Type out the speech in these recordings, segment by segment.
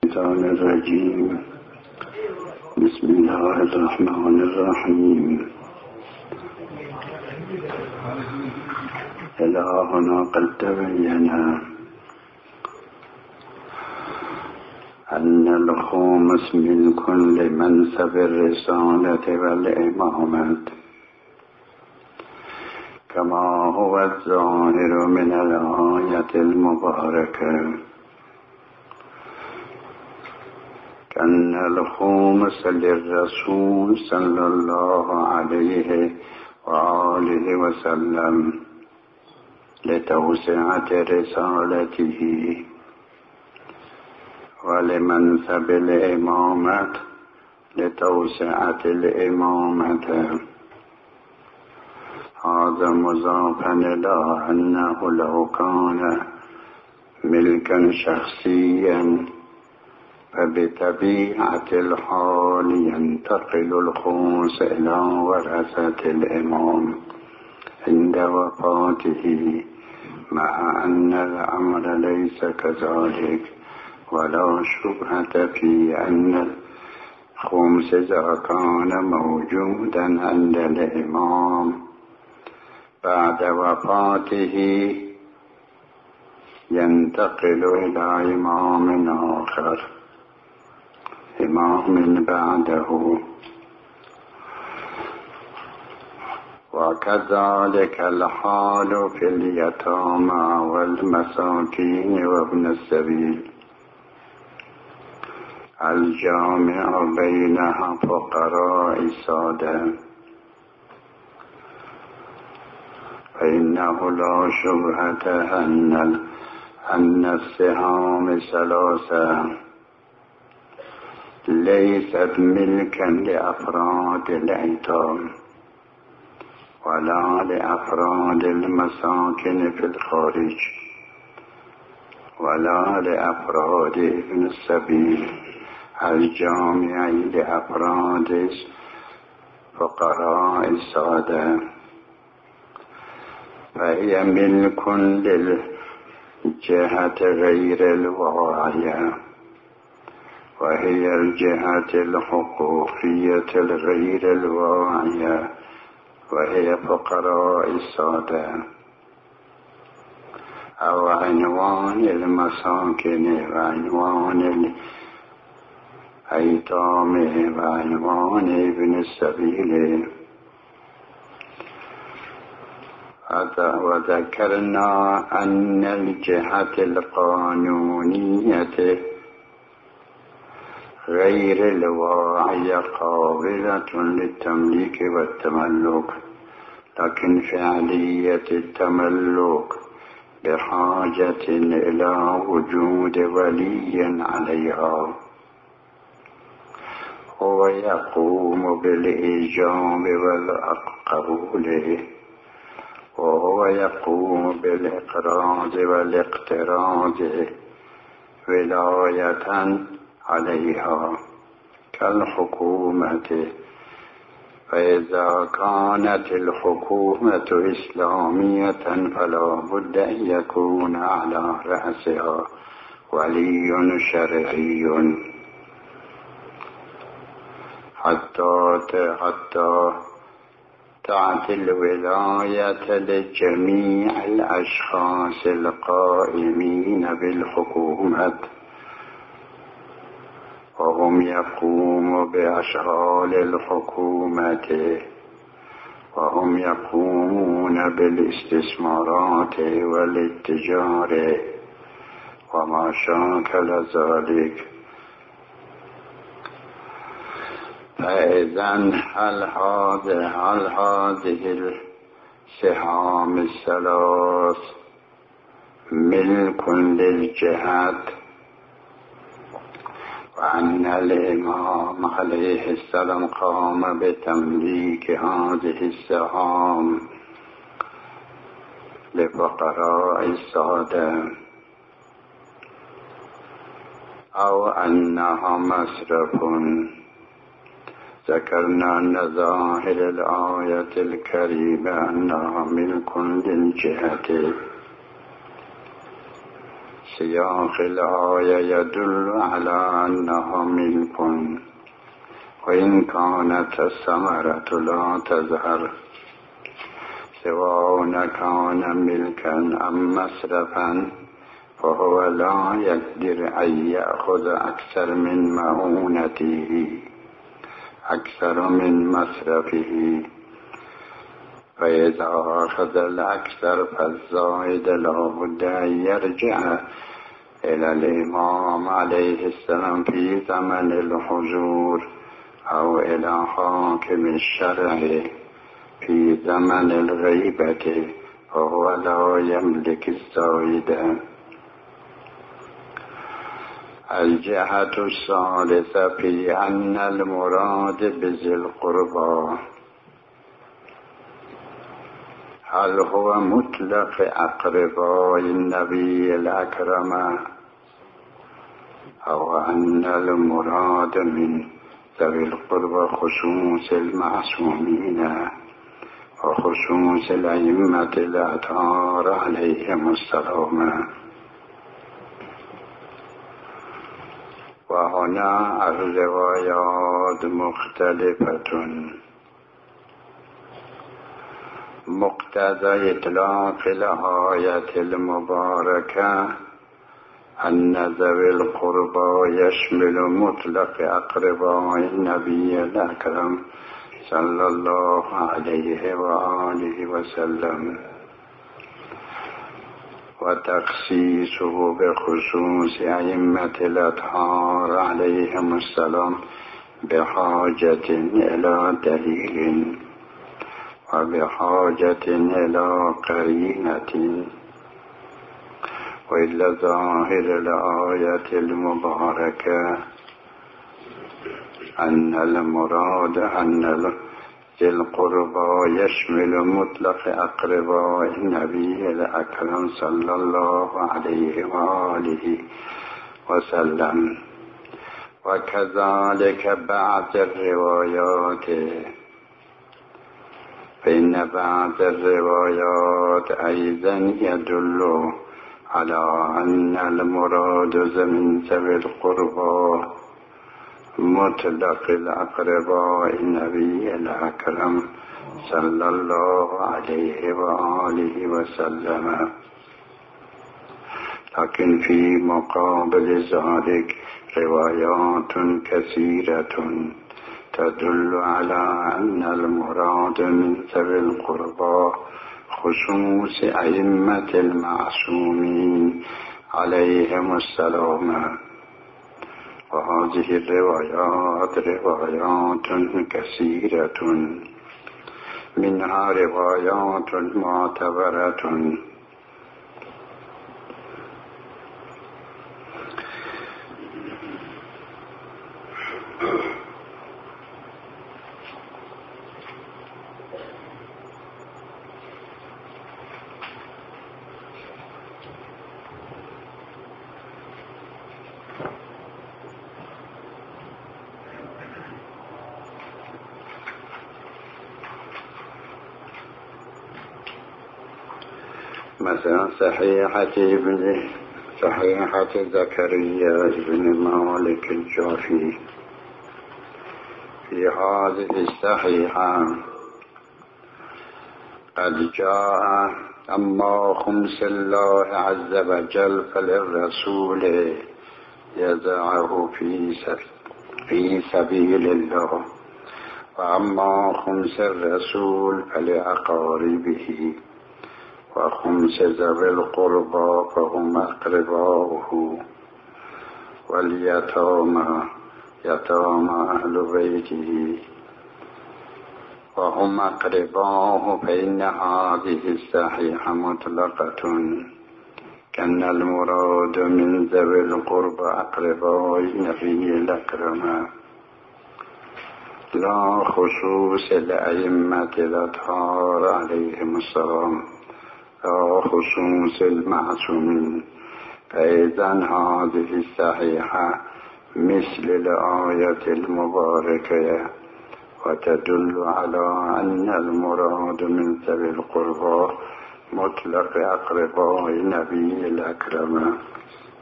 الشيطان الرجيم. بسم الله الرحمن الرحيم. إلهنا قد تبين أن الخمس من كل منصب الرسالة والإمامة كما هو الظاهر من الآية المباركة، كأن الخمس للرسول صلى الله عليه وآله وسلم لتوسعة رسالته، ولمنصب الإمامة لتوسعة الإمامة. هذا مضافا إلى أنه لو كان ملكا شخصيا فبطبيعة الحال ينتقل الخمس إلى ورثة الإمام عند وفاته، مع أن الأمر ليس كذلك، ولا شبهة في أن الخمس إذا كان موجودا عند الإمام بعد وفاته ينتقل إلى إمام آخر، إمام بعده. وكذلك الحال في اليتامى والمساكين وابن السبيل الجامع بينها فقراء السادة، فإنه لا شبهة أن السهام ثلاثة ليست ملكا لأفراد الأيتام ولا لأفراد المساكن في الخارج ولا لأفراد ابن السبيل الجامع لأفراد فقراء السادة، فهي ملك للجهة غير الواعية، وهي الجهة الحقوقية الغير الواعية، وهي فقراء السادة، أو عنوان المساكن وعنوان الأيتام وعنوان ابن السبيل. وذكرنا أن الجهة القانونية غير الواعية قابلة للتمليك والتملك، لكن فعلية التملك بحاجة إلى وجود ولي عليها، هو يقوم بالإيجاب والقبول، وهو يقوم بالإقراض والاقتراض ولاية عليها كالحكومة. فإذا كانت الحكومة إسلامية فلا بد أن يكون على رأسها ولي شرعي حتى تعطي الولاية لجميع الأشخاص القائمين بالحكومة، وهم يقوموا بأشغال الحكومة، وهم يقومون بالاستثمارات والاتجار وما شاكل ذلك. فإذن هل هذه السهام الثلاث ملك للجهات، وأن الإمام عليه السلام قام بتمليك هذه السهام لفقراء السادة، أو أنها مصرف؟ ذكرنا أن ظاهر الآية الكريمة أنها ملك للجهة سياق الآية يدل على أنها ملك، وإن كانت الثمرة لا تظهر، سواء كان ملكا أم مصرفا، فهو لا يقدر أن يأخذ أكثر من مؤونته، أكثر من مصرفه، فإذا أخذ الأكثر فالزائد لا بد أن يرجع إلى الإمام عليه السلام في زمن الحضور، أو إلى حاكم الشرع في زمن الغيبة، فهو لا يملك الزائد. الجهة الثالثة في أن المراد بذي القربى هل هو مطلق أقرباء النبي الأكرم، أو أن المراد من ذوي القربى خصوص المعصومين وخصوص الأئمة الأطهار عليهم السلام. وهنا الروايات مختلفة. مقتضى إطلاق الآية المباركة أن ذوي القربى يشمل مطلق أقرباء النبي الأكرم صلى الله عليه وآله وسلم، وتخصيصه بخصوص أئمة الأطهار عليهم السلام بحاجة إلى دليل وبحاجة إلى قرينة. وإلا ظاهر الآية المباركة أن المراد أن ذي القربى يشمل مطلق أقرباء النبي الأكرم صلى الله عليه وآله وسلم. وكذلك بعض الروايات، فإن بعض الروايات أيضا يدل على أن المراد من ذوي القربى مطلق الأقرباء النبي الأكرم صلى الله عليه وآله وسلم. لكن في مقابل ذلك روايات كثيرة تدل على أن المراد من ذوي القربى خصوص أئمة المعصومين عليهم السلام. وهذه الروايات روايات كثيرة، منها روايات معتبرة. مثلا صحيحة زكريا بن مالك الجعفي. في هذه الصحيحة قد جاء أما خمس الله عز وجل فللرسول يضعه في سبيل الله، وأما خمس الرسول فلأقاربه، وخمس ذوي القربى فهم أقرباؤه، واليتامى يتامى أهل بيته وهم أقرباؤه. فإن هذه الصحيحة مطلقة، كان المراد من ذوي القربى أقرباء النبي الأكرم، لا خصوص الأئمة الأطهار عليهم السلام، لا خصوص المعصومين. فإذا هذه الصحيحة مثل الآية المباركة، وتدل على أن المراد من ذوي القربى مطلق أقرباء النبي الأكرم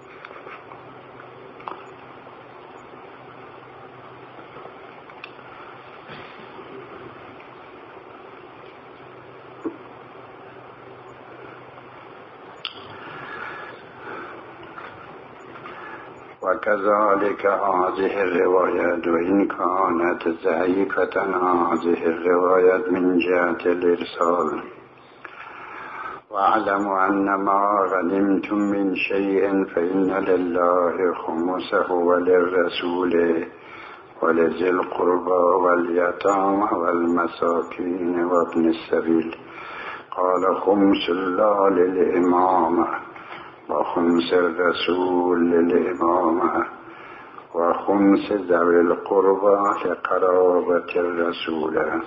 وكذلك هذه الرواية وإن كانت ضعيفة هذه الرواية من جهة الإرسال. واعلموا أن ما غنمتم من شيء فإن لله خمسه وللرسول ولذي القربى واليتامى والمساكين وابن السبيل. قال خمس الله للإمامة وخمس الرسول للإمامة وخمس ذوي القربى لقرابة الرسول.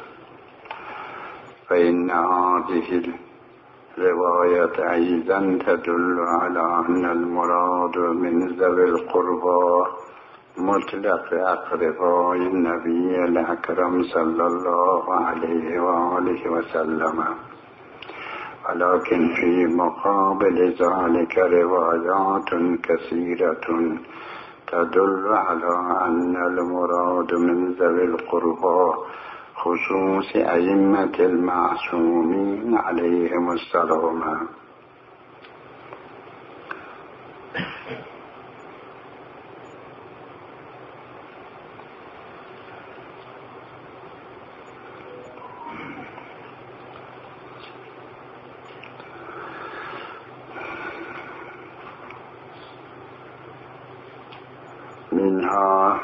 فإن هذه الرواية أيضا تدل على أن المراد من ذوي القربى مطلق أقرباء النبي الأكرم صلى الله عليه وآله وسلم، ولكن في مقابل ذلك روايات كثيرة تدل على أن المراد من ذوي القربى خصوص أئمة المعصومين عليهم السلام. منها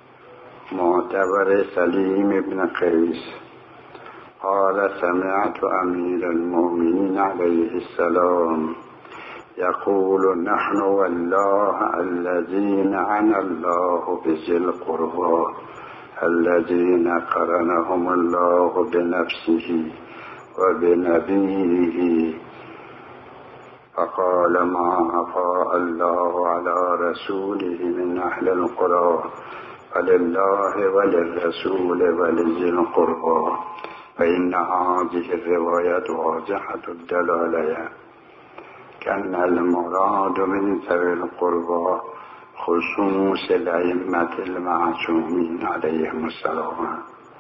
معتبر سليم بن قيس قال سمعت أمير المؤمنين عليه السلام يقول نحن والله الذين عنى الله بذي القربى الذين قرنهم الله بنفسه وبنبيه. فقال ما أفاء الله على رسوله من أهل القرى فلله وللرسول ولذي القربى. فإن هذه الرواية واضحة الدلالة كأن المراد من ذوي القربى خصوص الأئمة المعصومين عليهم السلام.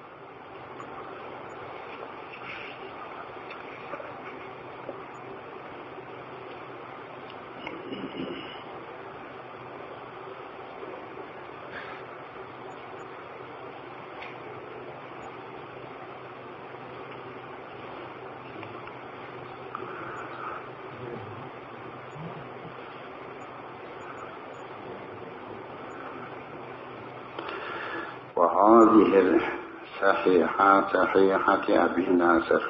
وهذه صحيحة أبي ناصر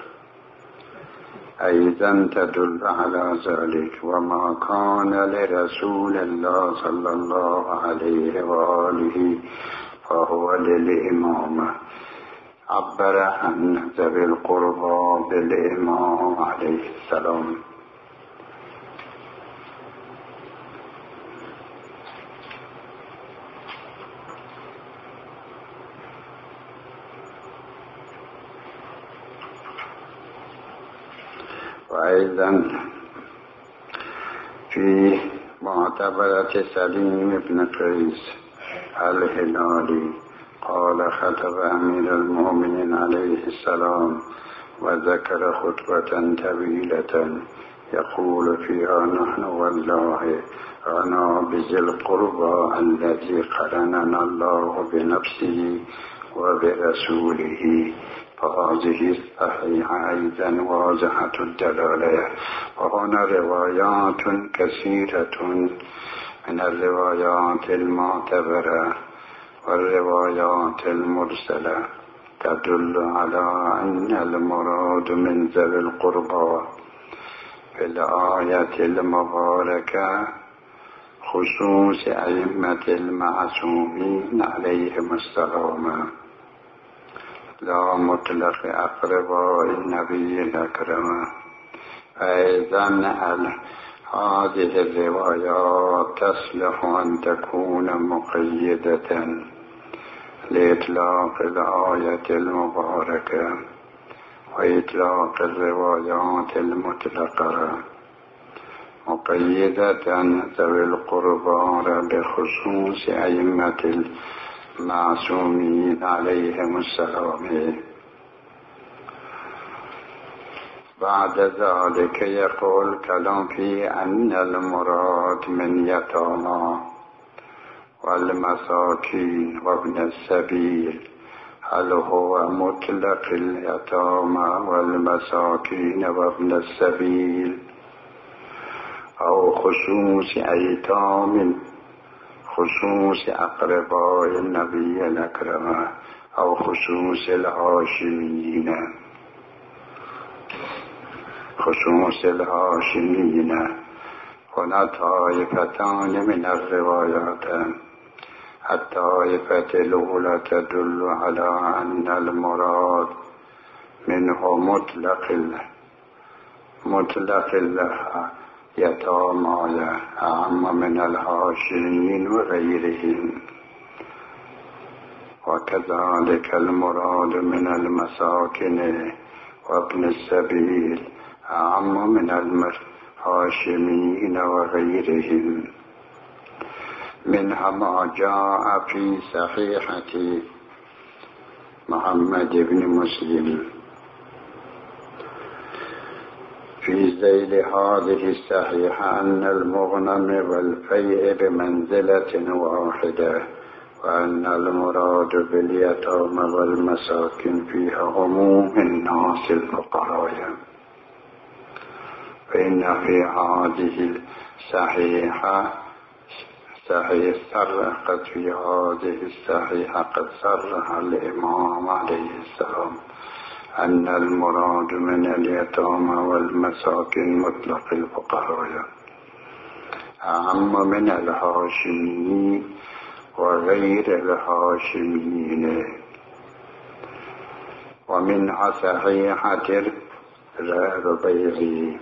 أيضا تدل على ذلك. وما كان لرسول الله صلى الله عليه وآله فهو للإمامة. عبر عن ذوي القربى بالإمام عليه السلام. وأيضا في معتبرة سليم بن قيس الهلالي قال خطب أمير المؤمنين عليه السلام وذكر خطبة طويلة يقول فيها نحن والله أنا بذي القربى الذي قرننا الله بنفسه وبرسوله. فهذه الصحيحة أيضا واضحة الدلالة. وهنا روايات كثيرة من الروايات المعتبرة والروايات المرسلة تدل على أن المراد من ذوي القربى في الآية المباركة خصوص أئمة المعصومين عليهم السلام، لا مطلق أقرباء النبي الأكرم. أيضا هذه الروايات تصلح أن تكون مقيدة لإطلاق الآية المباركة وإطلاق الروايات المطلقة، مقيدة ذوي القربى بخصوص أئمة المعصومين عليهم السلام. بعد ذلك يقول كلام في أن المراد من يتامى والمساكين وابن السبيل هل هو مطلق اليتامى والمساكين وابن السبيل أو خصوص أيتام خصوص أقرباء النبي الأكرم أو خصوص الهاشميين هنا طائفتان من الروايات. الطائفة الأولى تدل على أن المراد منه مطلق اليتامى أعم من الهاشميين وغيرهم، وكذلك المراد من المساكن وابن السبيل أعم من الهاشميين وغيرهم. منها ما جاء في صحيحة محمد بن مسلم في ذيل هذه الصحيحة أن المغنم والفيء بمنزلة واحدة، وأن المراد باليتامى والمساكن فيها عموم الناس الفقراء. فإن في هذه الصحيحة قد صرح الإمام عليه السلام أن المراد من اليتامى والمساكن مطلق الفقراء أعم من الهاشميين وغير الهاشميين. ومنها صحيحة الربيعي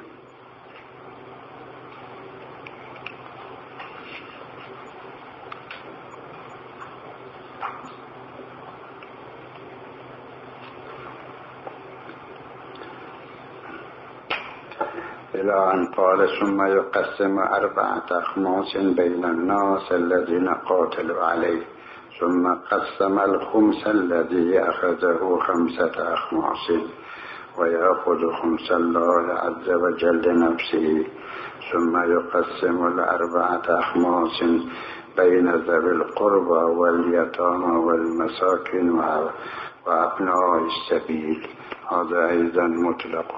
إلى أن قال ثم يقسم 4 أخماس بين الناس الذين قاتلوا عليه، ثم قسم الخمس الذي أخذه 5 أخماس ويأخذ خمس الله عز وجل لنفسه، ثم يقسم 4 أخماس بين ذوي القربى واليتامى والمساكين وأبناء السبيل. هذا أيضا مطلق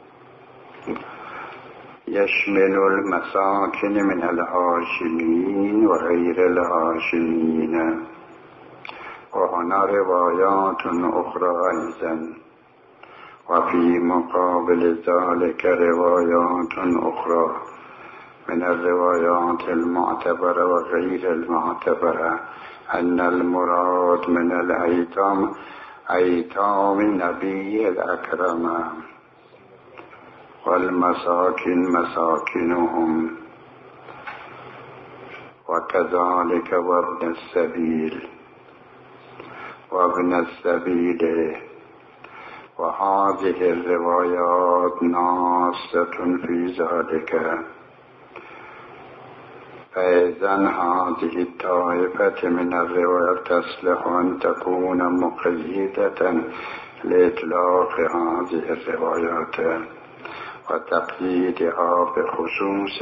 يشمل المساكن من الهاشميين وغير الهاشميين. وهنا روايات أخرى أيضا، وفي مقابل ذلك روايات أخرى من الروايات المعتبرة وغير المعتبرة أن المراد من الأيتام أيتام النبي الأكرم، والمساكن مساكنهم، وكذلك وابن السبيل. وهذه الروايات ناصة في ذلك. فإذن هذه الطائفة من الروايات تصلح أن تكون مقيدة لإطلاق هذه الروايات وتقييدها بخصوص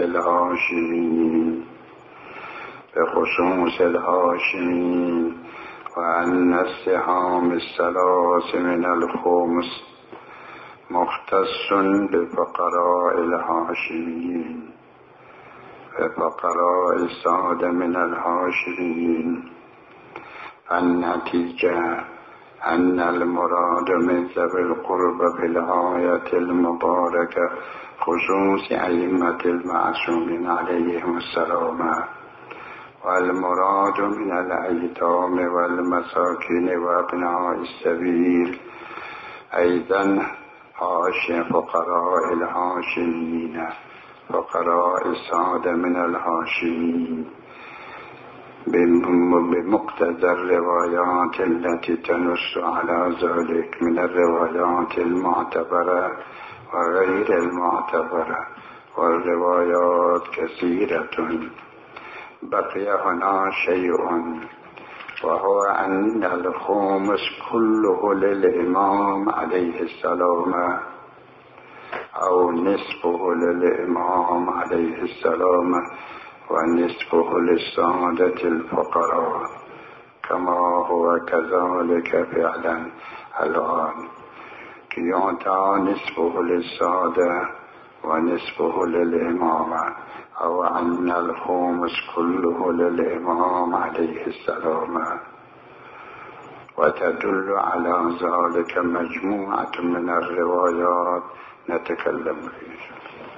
الهاشميين، وأن السهام 3 من الخمس مختص بفقراء الهاشميين وفقراء السادة من الهاشميين. النتيجة أن المراد من ذوي القربى في الآية المباركة خصوص أئمة المعصومين عليهم السلام، والمراد من الأيتام والمساكين وأبناء السبيل أيضا فقراء الهاشميين، فقراء السادة من الهاشميين، بمقتضى الروايات التي تنص على ذلك من الروايات المعتبرة وغير المعتبرة، والروايات كثيرة. بقي هنا شيء، وهو أن الخمس كله للإمام عليه السلام أو نصفه للإمام عليه السلام ونصفه للسادة الفقراء كما هو كذلك فعلا الآن يعطى نصفه للسادة ونصفه للإمام أو أن الخمس كله للإمام عليه السلام. وتدل على ذلك مجموعة من الروايات نتكلم فيها.